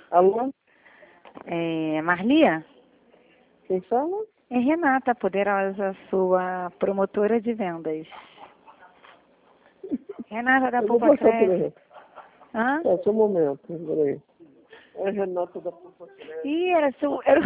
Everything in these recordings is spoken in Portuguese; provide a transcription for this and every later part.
Alô? Marli? Quem fala? É Renata Poderosa, sua promotora de vendas. Renata da Eu vou Poupa passar por Crédito. aí. Hã? Só um momento, peraí. É Renata da Poupa Crédito. Ih, era seu... Era...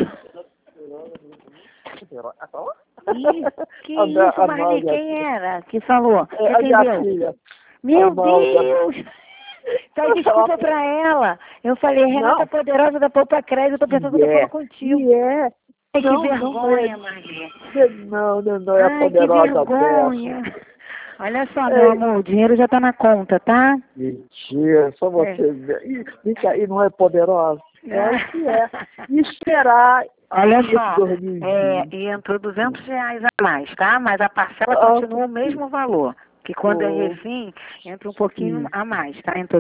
Ih, que A isso, Marli? Nádia. Quem era que falou? Que É a minha atendeu? filha. Meu Amalda. Deus! Então, desculpa pra ela. Eu falei, Renata Não. Poderosa da Poupa Crédito, eu tô pensando que eu tô falando contigo. Ai, que Não, vergonha, Marli. não é a Ai, que poderosa vergonha. dessa. Olha só, meu amor, o dinheiro já tá na conta, tá? Mentira, só você ver. E não é poderosa? É o que é. E esperar. Olha só, 2020. e entrou R$ 200 a mais, tá? Mas a parcela continua o mesmo valor. Que quando é refim, entra um pouquinho a mais, tá? Entrou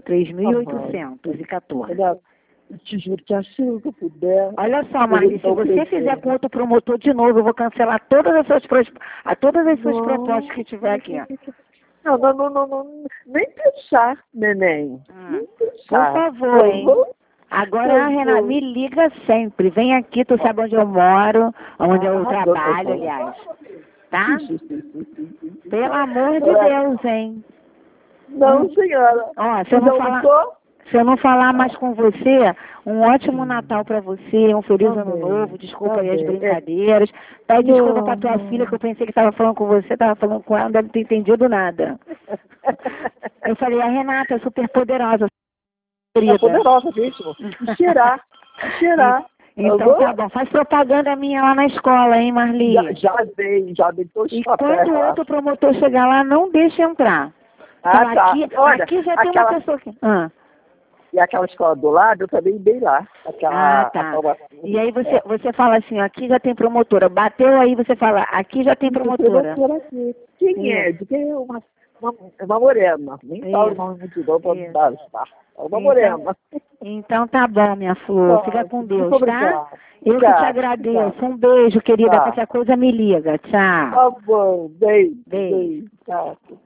3.814. Olha, eu te juro que assim que eu puder. Olha só, Marli, se você fizer com outro promotor de novo, eu vou cancelar todas as suas propostas que tiver aqui. Não, nem pensar, neném. Nem pensar. Por favor, hein? Agora, Renata, me liga sempre. Vem aqui, tu sabe onde eu moro, onde eu trabalho, aliás. Tá? Pelo amor de Deus, hein? Não, senhora. Ó, se eu não falar mais com você, um ótimo Natal pra você, um feliz ano novo, desculpa aí as brincadeiras. Pede desculpa pra tua filha, que eu pensei que tava falando com você, tava falando com ela, não deve ter entendido nada. Eu falei, a Renata é super poderosa. É poderosa mesmo. Cheirar. Então tá bom, faz propaganda minha lá na escola, hein, Marli? Já dei todos os E papéis. quando o outro promotor chegar lá, não deixa entrar. Fala, Tá. Olha, aqui já tem uma pessoa aqui. E aquela escola do lado, eu também dei lá. Tá. E aí você fala assim, ó, aqui já tem promotora. Bateu aí, você fala, aqui já tem promotora. Aqui. Quem é? De quem é uma morena. Nem fala o nome de novo pra não dar. É uma morena. Então tá bom, minha flor. Fica com Deus, tá? Eu que te Tchau. agradeço. Um beijo, querida. Qualquer coisa me liga. Tchau. Tá bom. Beijo. Beijo. Tchau.